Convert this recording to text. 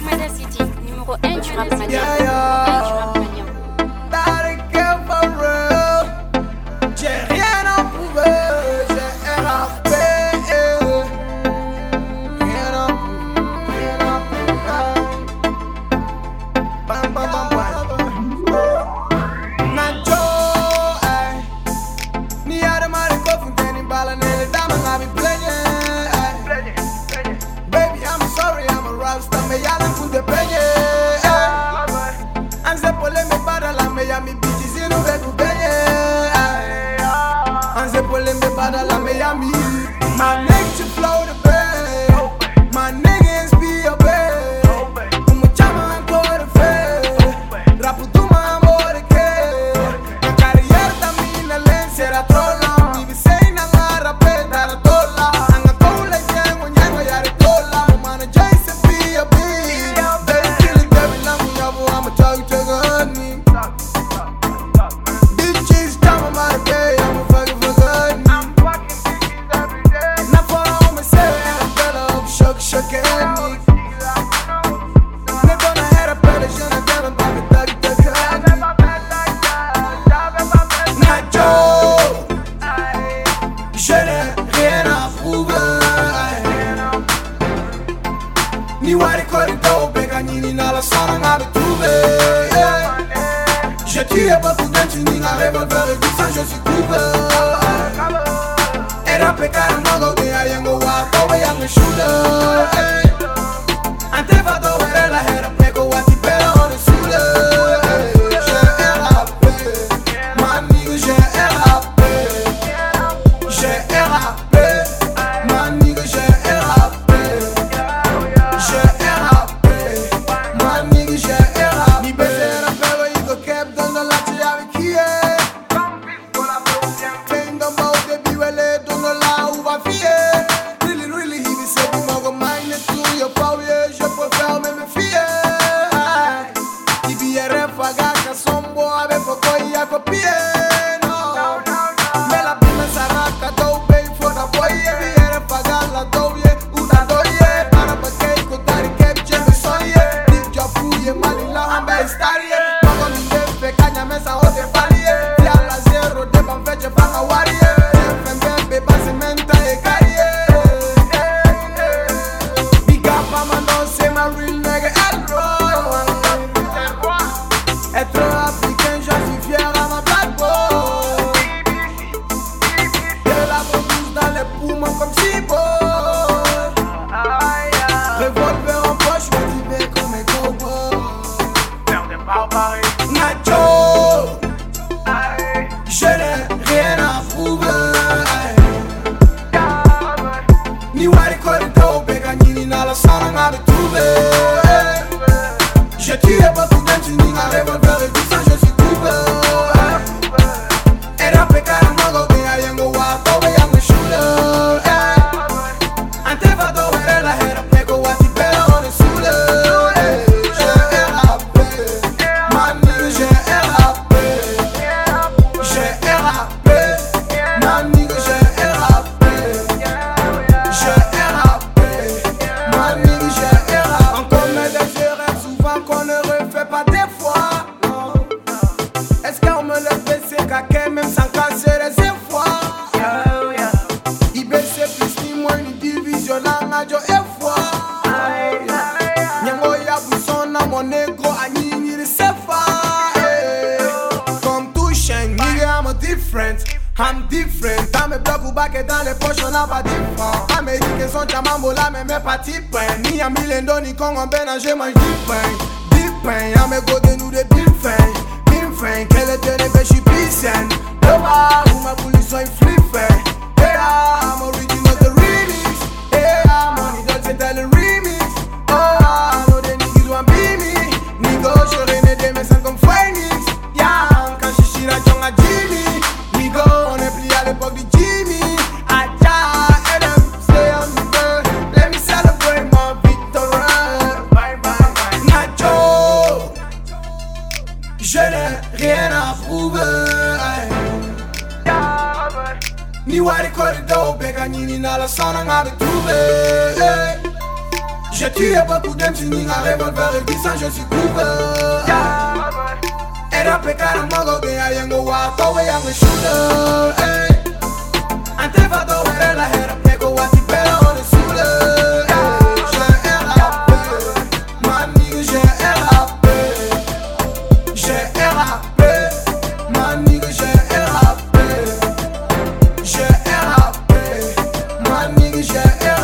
Commander City, numéro 1 du rap mania. J'ai rien à prouver, j'ai RAP. Rien à prouver. Bam bam bam bam. Nacho, ni adamare kofundeni bala nele dama ngabi plenye. Baby, I'm sorry, I'm a rasta, me yalan kunde penye. Anze pole me para la me yami bitches inu beku penye. Anze pole me para la me yami. My nigga to flow the bed. My niggas be a bed. Como chama ancora fe. Rapu tu mambo de que. Na carriera da mina lense era trola. Mi visei na la rapeta era tola. Anga tola y tengo nyango ya de tola. Mana Jason be a bed. They killing every lamb we have. I'ma tell you to go honey. Bitches chama my day. I'ma fucking forget me. Na for all me say era bella up shook and me. Ne dona era bella je ne t'aime pas me tag tag. Nacho, je n'ai rien à prouver. Ni wari corridor, Beganini na la sana ngabe trouvé. J'ai tué beaucoup d'intimides, un revolver et tout ça je suis couvert. Era pecare no go de ayango wa, towe yang shooter. Ante va dover la hera pego wa ti pero on the shooter. J'ai RAP, my nigga j'ai RAP. J'ai RAP, my nigga j'ai RAP. J'ai RAP, my nigga j'ai RAP. Mi bese rapero y go cap dando la tia avec qui est. Bang the mouth de biwele dando la uva fie. Really he be say you go mine to your power. Je préfère me fier. Ti bi refaga ka sombo ave poko ya copier. No. Me la prima sarà ka do pay for the boy. Bi refaga la do ye uda do ye. Para bakay ko tari kep cheme soye. Dip jo fuye mali la ambe starie. Mago ni defe kanya mesa o te falie. Ya la zero de ban feche fanga warie. Fembe base menta e carie. Big up mama no say my real nigga Elroy. Être africain j'en suis fier à ma black boy. Et la bouche dans les poumons comme Chibo. Revolver en poche motivé comme un cowboy. Nacho, je n'ai rien à prouver. Ni wari corridor, Beganini na la sana ngabe trouvé. J'ai tué beaucoup d'intimides, un revolver et tout ça je suis couvert. Era pecare no go de ayango wa, towe yang shooter. Ante va dover la hera pego wa ti pero on the shooter. J'ai RAP, my nigga j'ai RAP. J'ai RAP, my nigga j'ai RAP. J'ai RAP, my nigga j'ai RAP. On commet des erreurs souvent qu'on ne refait pas des fois. Non. Est-ce qu'on me le fait c'est qu'à même sans casser les efforts? IBC plus ni moins ni division la radio et foi. Nyango ya bousson na mon ego a nini de sefa. Comme tout chien, nigga I'm different. Dans mes blocs ou baguettes dans les poches on a pas différent. Américains sont chamambola mais mes partis pain. Ni a milendo ni Congo bénanger mange du pain. Y'a mes go de nous de Bim Fin, quelle était les bêches piscine. Le bar où ma police soit flippé. Hey, I'm original the remix. Hey, money don't say tell the remix. Oh, I know the niggas want be me. Nigo, je rené des messins comme Phoenix. Yeah, quand je suis là, j'en a Jimmy. Nigo, on est pris à l'époque de Jimmy. Aja, and I'm stay on the bird. Let me celebrate my victory. Bye, bye, bye. Nacho, je n'ai rien à prouver. Ni wari corridor, Beganini na la sana ngabe trouvé. J'ai tué beaucoup d'MC, un revolver et glissant, je suis couvert. Era pecado mogo que hay en Guato, we young shooter. Ante fato era la hera, pego wati pero on the shooter. J'ai RAP, my nigga, j'ai RAP. J'ai RAP, my nigga, j'ai RAP. J'ai RAP, my nigga, j'ai RAP.